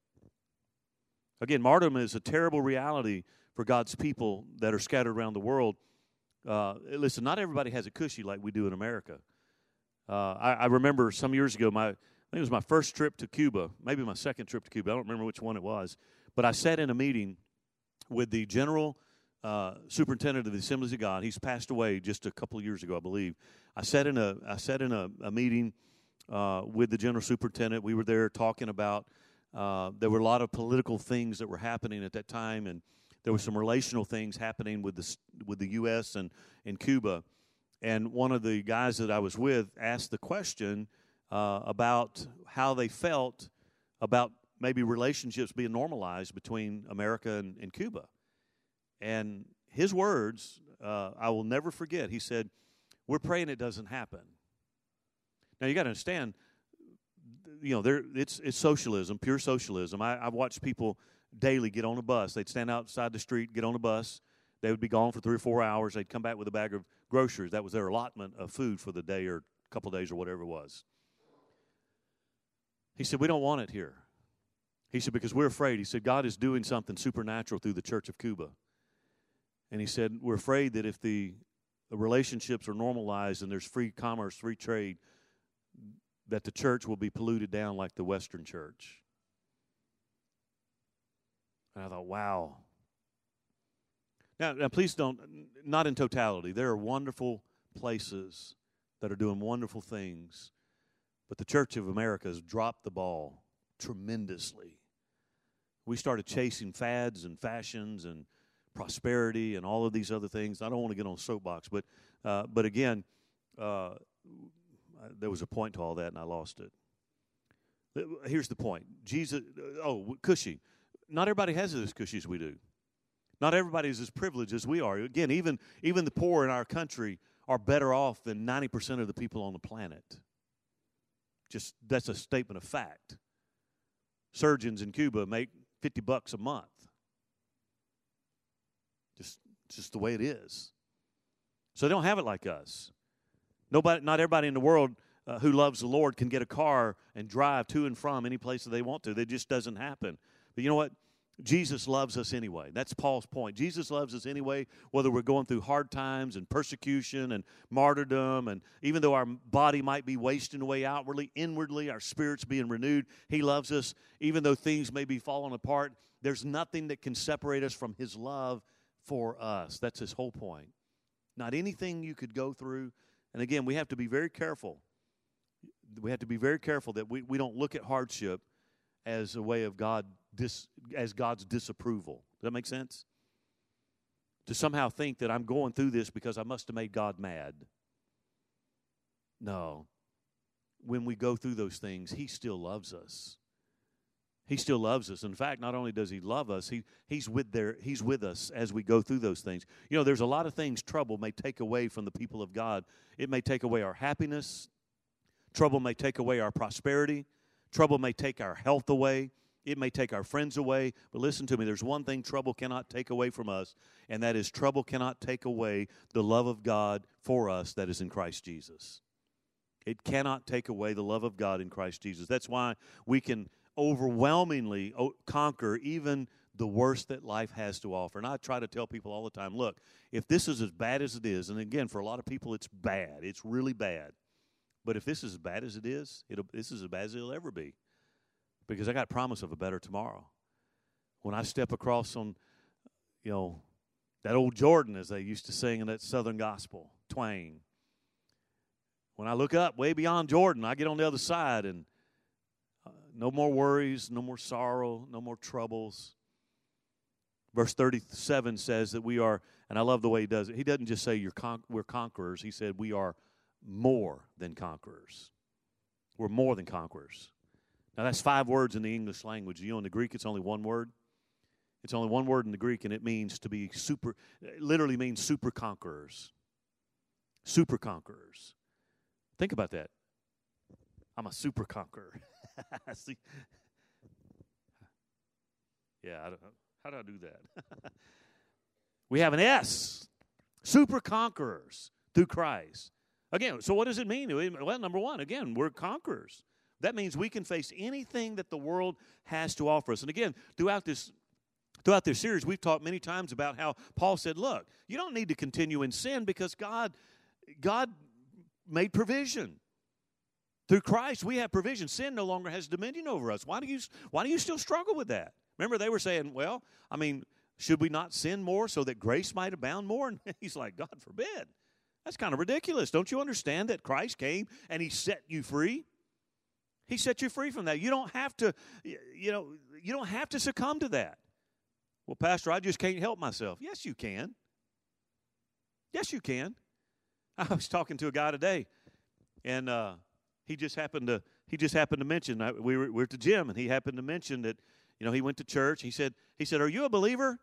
Again, martyrdom is a terrible reality for God's people that are scattered around the world. Uh, listen, not everybody has it cushy like we do in America. Uh, I, I remember some years ago, my I think it was my first trip to Cuba, maybe my second trip to Cuba. I don't remember which one it was. But I sat in a meeting with the general uh, superintendent of the Assemblies of God. He's passed away just a couple of years ago, I believe. I sat in a I sat in a, a meeting uh, with the general superintendent. We were there talking about uh, there were a lot of political things that were happening at that time, and there were some relational things happening with the with the U S and and Cuba. And one of the guys that I was with asked the question uh, about how they felt about maybe relationships being normalized between America and, and Cuba. And his words, uh, I will never forget. He said, we're praying it doesn't happen. Now, you got to understand, you know, there it's it's socialism, pure socialism. I, I've watched people daily get on a bus. They'd stand outside the street, get on a bus. They would be gone for three or four hours. They'd come back with a bag of groceries. That was their allotment of food for the day or a couple of days or whatever it was. He said, we don't want it here. He said, because we're afraid. He said, God is doing something supernatural through the Church of Cuba. And he said, we're afraid that if the, the relationships are normalized and there's free commerce, free trade, that the church will be polluted down like the Western church. And I thought, wow. Now, now, please don't, not in totality. There are wonderful places that are doing wonderful things, but the Church of America has dropped the ball tremendously. We started chasing fads and fashions and prosperity and all of these other things. I don't want to get on a soapbox, but uh, but again, uh, there was a point to all that, and I lost it. Here's the point. Jesus, oh, cushy. Not everybody has it as cushy as we do. Not everybody is as privileged as we are. Again, even, even the poor in our country are better off than ninety percent of the people on the planet. Just, that's a statement of fact. Surgeons in Cuba make fifty bucks a month. Just, just the way it is. So they don't have it like us. Nobody, not everybody in the world uh, who loves the Lord can get a car and drive to and from any place that they want to. That just doesn't happen. But you know what? Jesus loves us anyway. That's Paul's point. Jesus loves us anyway, whether we're going through hard times and persecution and martyrdom, and even though our body might be wasting away outwardly, inwardly, our spirit's being renewed. He loves us. Even though things may be falling apart, there's nothing that can separate us from his love for us. That's his whole point. Not anything you could go through. And again, we have to be very careful. We have to be very careful that we, we don't look at hardship as a way of God, dis, as God's disapproval. Does that make sense? To somehow think that I'm going through this because I must have made God mad. No. When we go through those things, he still loves us. He still loves us. In fact, not only does he love us, he, he's, with there, he's with us as we go through those things. You know, there's a lot of things trouble may take away from the people of God. It may take away our happiness. Trouble may take away our prosperity. Trouble may take our health away. It may take our friends away, but listen to me, there's one thing trouble cannot take away from us, and that is trouble cannot take away the love of God for us that is in Christ Jesus. It cannot take away the love of God in Christ Jesus. That's why we can overwhelmingly conquer even the worst that life has to offer. And I try to tell people all the time, look, if this is as bad as it is, and again, for a lot of people it's bad, it's really bad, but if this is as bad as it is, it'll, this is as bad as it'll ever be. Because I got promise of a better tomorrow. When I step across on, you know, that old Jordan, as they used to sing in that Southern gospel, twang. When I look up way beyond Jordan, I get on the other side, and uh, no more worries, no more sorrow, no more troubles. Verse thirty-seven says that we are, and I love the way he does it. He doesn't just say you're con- we're conquerors. He said we are more than conquerors. We're more than conquerors. Now, that's five words in the English language. You know, in the Greek, it's only one word. It's only one word in the Greek, and it means to be super, it literally means super conquerors. Super conquerors. Think about that. I'm a super conqueror. See? Yeah, I don't know. How do I do that? We have an S. Super conquerors through Christ. Again, so what does it mean? Well, number one, again, we're conquerors. That means we can face anything that the world has to offer us. And again, throughout this throughout this series, we've talked many times about how Paul said, look, you don't need to continue in sin because God, God made provision. Through Christ, we have provision. Sin no longer has dominion over us. Why do you, why do you still struggle with that? Remember, they were saying, well, I mean, should we not sin more so that grace might abound more? And he's like, God forbid. That's kind of ridiculous. Don't you understand that Christ came and he set you free? He set you free from that. You don't have to, you know, you don't have to succumb to that. Well, Pastor, I just can't help myself. Yes, you can. Yes, you can. I was talking to a guy today, and uh, he just happened to he just happened to mention uh, we were we were at the gym, and he happened to mention that, you know, he went to church. He said he said, "Are you a believer?"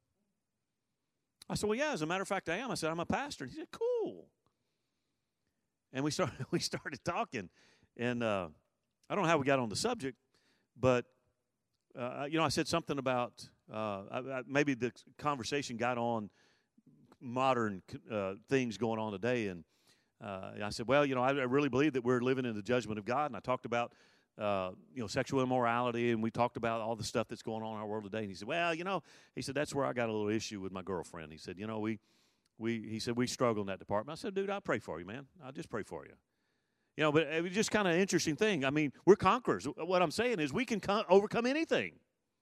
I said, "Well, yeah. As a matter of fact, I am." I said, "I'm a pastor." And he said, "Cool." And we started we started talking, and. Uh, I don't know how we got on the subject, but, uh, you know, I said something about uh, I, I, maybe the conversation got on modern uh, things going on today. And uh, I said, well, you know, I, I really believe that we're living in the judgment of God. And I talked about, uh, you know, sexual immorality, and we talked about all the stuff that's going on in our world today. And he said, well, you know, he said, that's where I got a little issue with my girlfriend. He said, you know, we, we he said, we struggle in that department. I said, dude, I'll pray for you, man. I'll just pray for you. You know, but it was just kind of an interesting thing. I mean, we're conquerors. What I'm saying is we can co- overcome anything.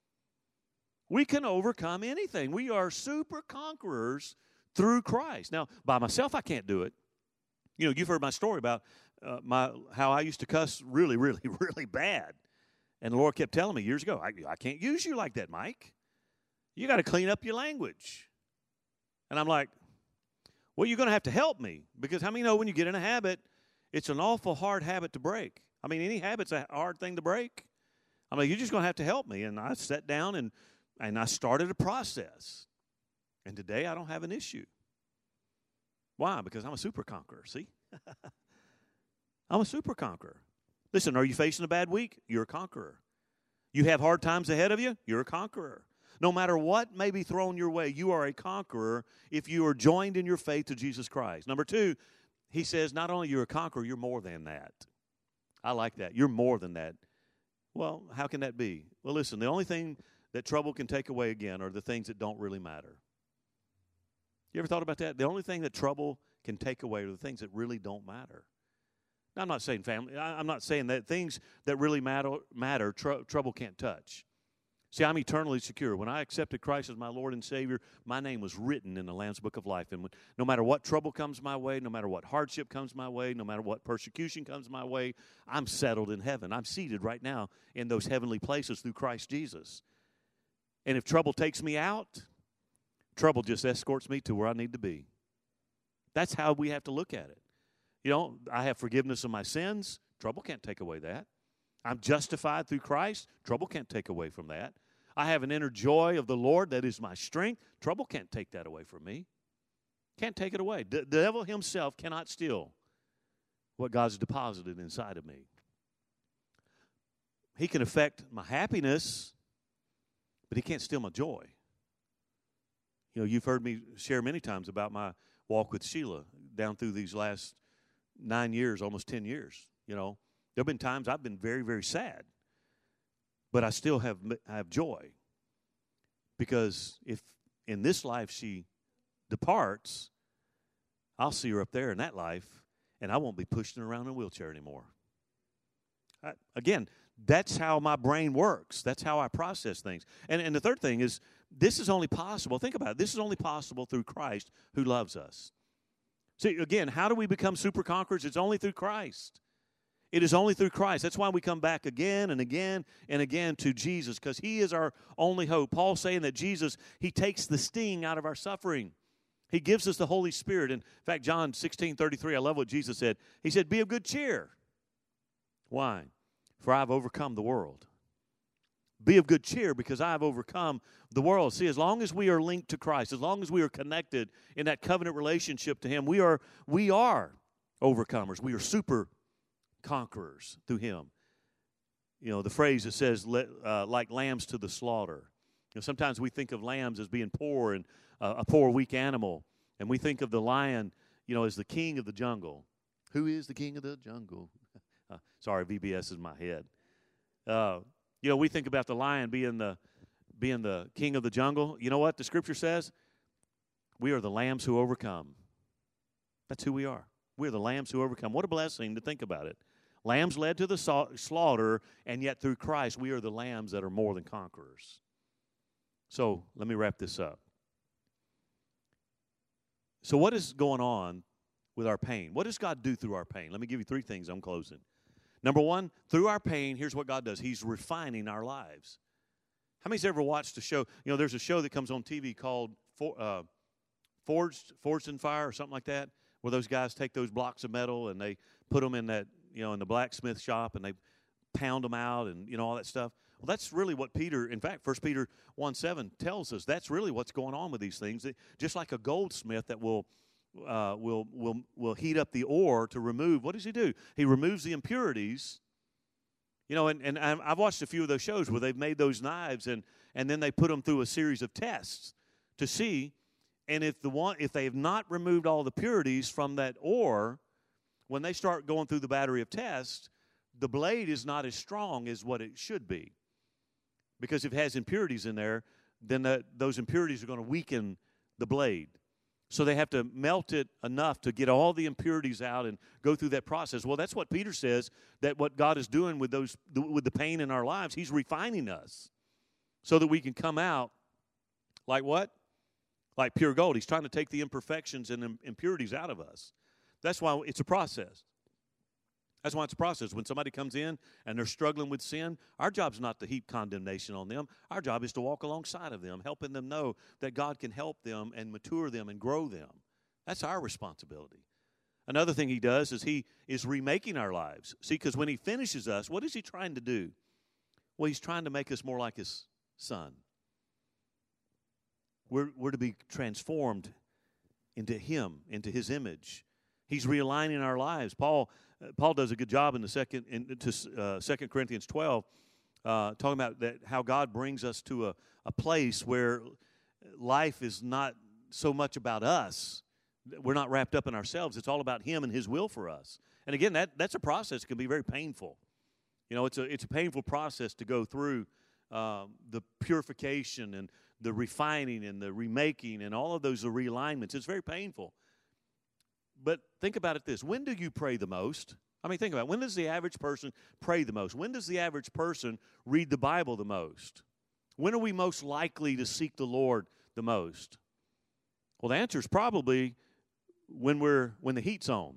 We can overcome anything. We are super conquerors through Christ. Now, by myself, I can't do it. You know, you've heard my story about uh, my how I used to cuss really, really, really bad. And the Lord kept telling me years ago, I, I can't use you like that, Mike. You got to clean up your language. And I'm like, well, you're going to have to help me. Because how many know when you get in a habit, it's an awful hard habit to break. I mean, any habit's a hard thing to break. I mean, you're just going to have to help me. And I sat down and, and I started a process. And today I don't have an issue. Why? Because I'm a super conqueror, see? I'm a super conqueror. Listen, are you facing a bad week? You're a conqueror. You have hard times ahead of you? You're a conqueror. No matter what may be thrown your way, you are a conqueror if you are joined in your faith to Jesus Christ. Number two, he says, not only you're a conqueror, you're more than that. I like that. You're more than that. Well, how can that be? Well, listen, the only thing that trouble can take away again are the things that don't really matter. You ever thought about that? The only thing that trouble can take away are the things that really don't matter. Now, I'm not saying family. I'm not saying that things that really matter, matter tr- trouble can't touch. See, I'm eternally secure. When I accepted Christ as my Lord and Savior, my name was written in the Lamb's Book of Life. And when, no matter what trouble comes my way, no matter what hardship comes my way, no matter what persecution comes my way, I'm settled in heaven. I'm seated right now in those heavenly places through Christ Jesus. And if trouble takes me out, trouble just escorts me to where I need to be. That's how we have to look at it. You know, I have forgiveness of my sins. Trouble can't take away that. I'm justified through Christ. Trouble can't take away from that. I have an inner joy of the Lord that is my strength. Trouble can't take that away from me. Can't take it away. The devil himself cannot steal what God's deposited inside of me. he can affect my happiness, but he can't steal my joy. You know, you've heard me share many times about my walk with Sheila down through these last nine years, almost ten years. You know, there have been times I've been very, very sad, but I still have I have joy, because if in this life she departs, I'll see her up there in that life, and I won't be pushing her around in a wheelchair anymore. I, again, that's how my brain works. That's how I process things. And, and the third thing is, this is only possible. Think about it. This is only possible through Christ who loves us. See, again, how do we become super conquerors? It's only through Christ. It is only through Christ. That's why we come back again and again and again to Jesus, because he is our only hope. Paul's saying that Jesus, he takes the sting out of our suffering. He gives us the Holy Spirit. In fact, John sixteen thirty-three, I love what Jesus said. He said, be of good cheer. Why? For I have overcome the world. Be of good cheer, because I have overcome the world. See, as long as we are linked to Christ, as long as we are connected in that covenant relationship to him, we are we are overcomers. We are super conquerors through him. You know, the phrase that says, uh, like lambs to the slaughter. You know, sometimes we think of lambs as being poor and uh, a poor, weak animal, and we think of the lion, you know, as the king of the jungle. Who is the king of the jungle? uh, sorry, V B S is in my head. Uh, you know, we think about the lion being the being the king of the jungle. You know what the Scripture says? We are the lambs who overcome. That's who we are. We're the lambs who overcome. What a blessing to think about it. Lambs led to the slaughter, and yet through Christ, we are the lambs that are more than conquerors. So let me wrap this up. So what is going on with our pain? What does God do through our pain? Let me give you three things. I'm closing. Number one, through our pain, here's what God does. He's refining our lives. How many's ever watched a show? You know, there's a show that comes on T V called For, uh, Forged, Forged in Fire or something like that, where those guys take those blocks of metal and they put them in that, you know, in the blacksmith shop, and they pound them out and, you know, all that stuff. Well, that's really what Peter, in fact, First Peter one seven tells us. That's really what's going on with these things. It, just like a goldsmith that will, uh, will, will, will heat up the ore to remove, what does he do? He removes the impurities. You know, and, and I've watched a few of those shows where they've made those knives, and, and then they put them through a series of tests to see, and if the one if they have not removed all the purities from that ore, when they start going through the battery of tests, the blade is not as strong as what it should be. Because if it has impurities in there, then the, those impurities are going to weaken the blade. So they have to melt it enough to get all the impurities out and go through that process. Well, that's what Peter says, that what God is doing with those with the pain in our lives, he's refining us so that we can come out like what? Like pure gold. He's trying to take the imperfections and impurities out of us. That's why it's a process. That's why it's a process. When somebody comes in and they're struggling with sin, our job is not to heap condemnation on them. Our job is to walk alongside of them, helping them know that God can help them and mature them and grow them. That's our responsibility. Another thing he does is he is remaking our lives. See, because when he finishes us, what is he trying to do? Well, he's trying to make us more like his son. We're, we're to be transformed into him, into his image. He's realigning our lives. Paul uh, Paul does a good job in the second in to uh, Second Corinthians twelve, uh, talking about that how God brings us to a, a place where life is not so much about us. We're not wrapped up in ourselves. It's all about him and his will for us. And again, that that's a process that can be very painful. You know, it's a it's a painful process to go through uh, the purification and the refining and the remaking and all of those realignments. It's very painful. But think about it this. When do you pray the most? I mean, think about it. When does the average person pray the most? When does the average person read the Bible the most? When are we most likely to seek the Lord the most? Well, the answer is probably when we're when the heat's on.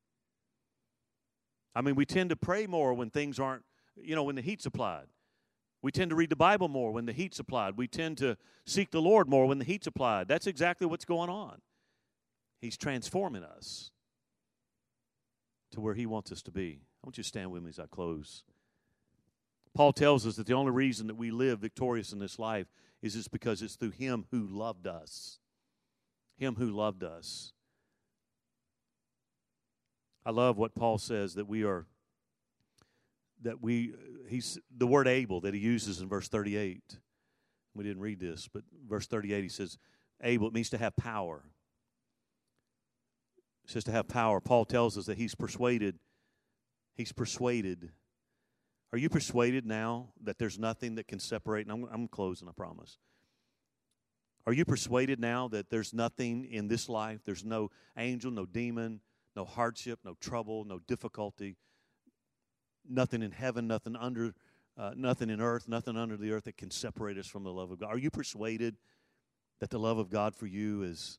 I mean, we tend to pray more when things aren't, you know, when the heat's applied. We tend to read the Bible more when the heat's applied. We tend to seek the Lord more when the heat's applied. That's exactly what's going on. He's transforming us to where he wants us to be. I want you to stand with me as I close. Paul tells us that the only reason that we live victorious in this life is just because it's through him who loved us. Him who loved us. I love what Paul says, that we are that we, he's the word able that he uses in verse thirty-eight. We didn't read this, but verse thirty-eight, he says, able, it means to have power. It says to have power. Paul tells us that he's persuaded. He's persuaded. Are you persuaded now that there's nothing that can separate? And I'm, I'm closing, I promise. Are you persuaded now that there's nothing in this life? There's no angel, no demon, no hardship, no trouble, no difficulty, nothing in heaven, nothing under, uh, nothing in earth, nothing under the earth that can separate us from the love of God? Are you persuaded that the love of God for you is,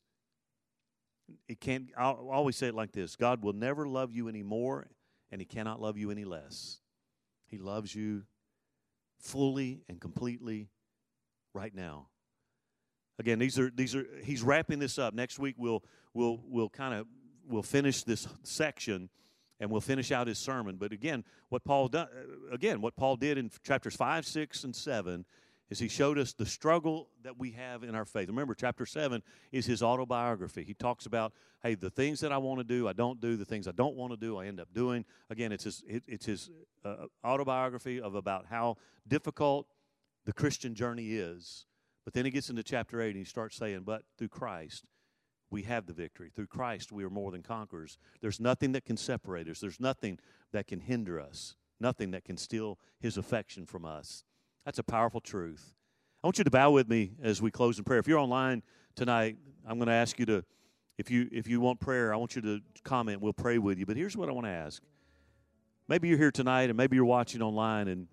it can't, I'll always say it like this: God will never love you any more, and he cannot love you any less. He loves you fully and completely right now. Again, these are these are he's wrapping this up. Next week we'll we'll we'll kind of we'll finish this section and we'll finish out his sermon. But again, what Paul done, again, what Paul did in chapters five, six, and seven is he showed us the struggle that we have in our faith. Remember, chapter seven is his autobiography. He talks about, hey, the things that I want to do, I don't do. The things I don't want to do, I end up doing. Again, it's his, it, it's his uh, autobiography of about how difficult the Christian journey is. But then he gets into chapter eight and he starts saying, but through Christ, we have the victory. Through Christ, we are more than conquerors. There's nothing that can separate us. There's nothing that can hinder us. Nothing that can steal his affection from us. That's a powerful truth. I want you to bow with me as we close in prayer. If you're online tonight, I'm going to ask you to, if you if you want prayer, I want you to comment. We'll pray with you. But here's what I want to ask. Maybe you're here tonight and maybe you're watching online and,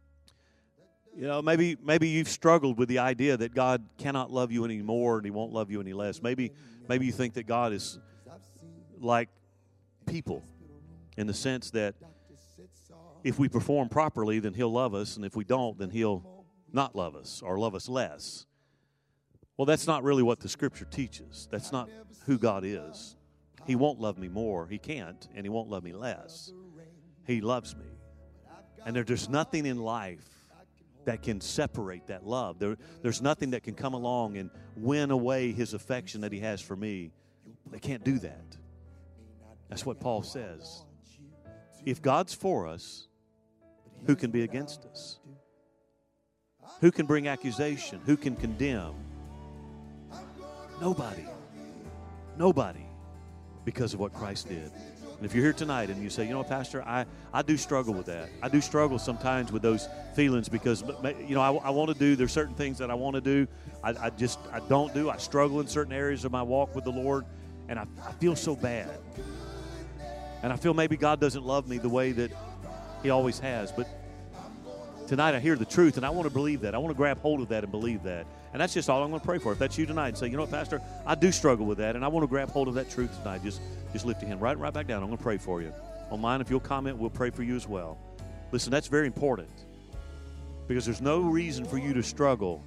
you know, maybe maybe you've struggled with the idea that God cannot love you anymore and he won't love you any less. Maybe maybe you think that God is like people in the sense that if we perform properly, then he'll love us, and if we don't, then he'll not love us or love us less. Well, that's not really what the Scripture teaches. That's not who God is. He won't love me more. He can't, and he won't love me less. He loves me. And there, there's nothing in life that can separate that love. There, there's nothing that can come along and win away his affection that he has for me. They can't do that. That's what Paul says. If God's for us, who can be against us? Who can bring accusation? Who can condemn? Nobody. Nobody. Because of what Christ did. And if you're here tonight and you say, you know, Pastor, I, I do struggle with that. I do struggle sometimes with those feelings because, you know, I, I want to do, there's certain things that I want to do. I, I just, I don't do. I struggle in certain areas of my walk with the Lord, and I, I feel so bad. And I feel maybe God doesn't love me the way that he always has. But tonight I hear the truth, and I want to believe that. I want to grab hold of that and believe that. And that's just all I'm going to pray for. If that's you tonight, and say, you know what, Pastor, I do struggle with that, and I want to grab hold of that truth tonight. Just just lift your hand right, right back down. I'm going to pray for you. Online, if you'll comment, we'll pray for you as well. Listen, that's very important because there's no reason for you to struggle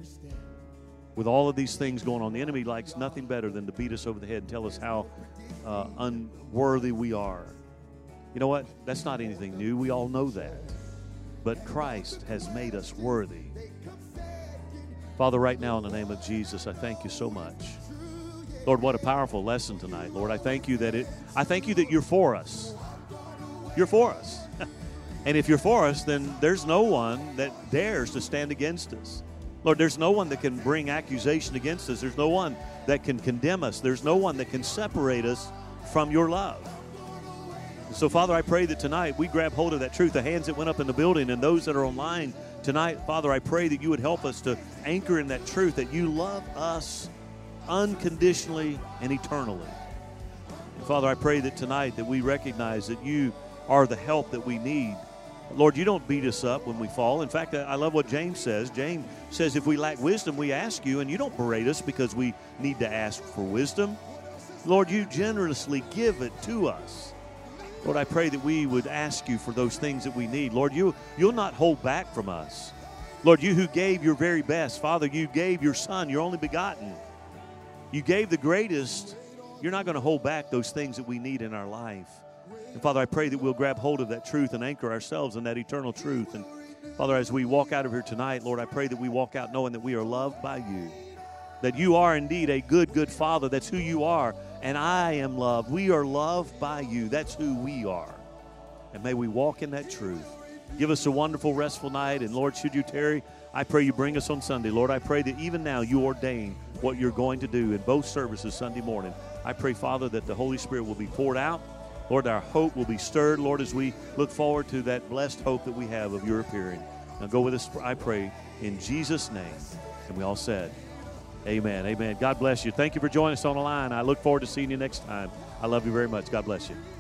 with all of these things going on. The enemy likes nothing better than to beat us over the head and tell us how uh, unworthy we are. You know what? That's not anything new. We all know that. But Christ has made us worthy. Father, right now in the name of Jesus, I thank you so much. Lord, what a powerful lesson tonight. Lord, I thank you that it I thank you that you're for us. You're for us. And if you're for us, then there's no one that dares to stand against us. Lord, there's no one that can bring accusation against us. There's no one that can condemn us. There's no one that can separate us from your love. So, Father, I pray that tonight we grab hold of that truth. The hands that went up in the building and those that are online tonight, Father, I pray that you would help us to anchor in that truth that you love us unconditionally and eternally. And Father, I pray that tonight that we recognize that you are the help that we need. Lord, you don't beat us up when we fall. In fact, I love what James says. James says if we lack wisdom, we ask you, and you don't berate us because we need to ask for wisdom. Lord, you generously give it to us. Lord, I pray that we would ask you for those things that we need. Lord, you, you'll not hold back from us. Lord, you who gave your very best. Father, you gave your Son, your only begotten. You gave the greatest. You're not going to hold back those things that we need in our life. And Father, I pray that we'll grab hold of that truth and anchor ourselves in that eternal truth. And Father, as we walk out of here tonight, Lord, I pray that we walk out knowing that we are loved by you. That you are indeed a good, good Father. That's who you are. And I am loved. We are loved by you. That's who we are. And may we walk in that truth. Give us a wonderful, restful night. And, Lord, should you tarry, I pray you bring us on Sunday. Lord, I pray that even now you ordain what you're going to do in both services Sunday morning. I pray, Father, that the Holy Spirit will be poured out. Lord, our hope will be stirred, Lord, as we look forward to that blessed hope that we have of your appearing. Now go with us, I pray, in Jesus' name. And we all said, amen, amen. God bless you. Thank you for joining us on the line. I look forward to seeing you next time. I love you very much. God bless you.